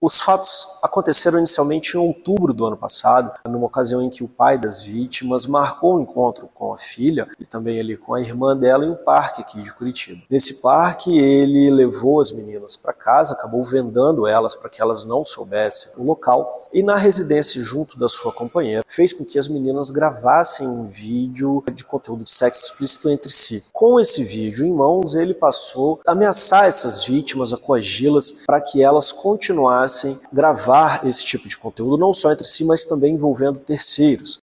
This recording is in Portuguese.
Os fatos aconteceram inicialmente em outubro do ano passado, numa ocasião em que o pai das vítimas marcou um encontro com a filha e também ali com a irmã dela em um parque aqui de Curitiba. Nesse parque ele levou as meninas para casa, acabou vendando elas para que elas não soubessem o local e na residência junto da sua companheira fez com que as meninas gravassem um vídeo de conteúdo de sexo explícito entre si. Com esse vídeo em mãos ele passou a ameaçar essas vítimas, a coagi-las para que elas continuassem gravar esse tipo de conteúdo, não só entre si, mas também envolvendo terceiros.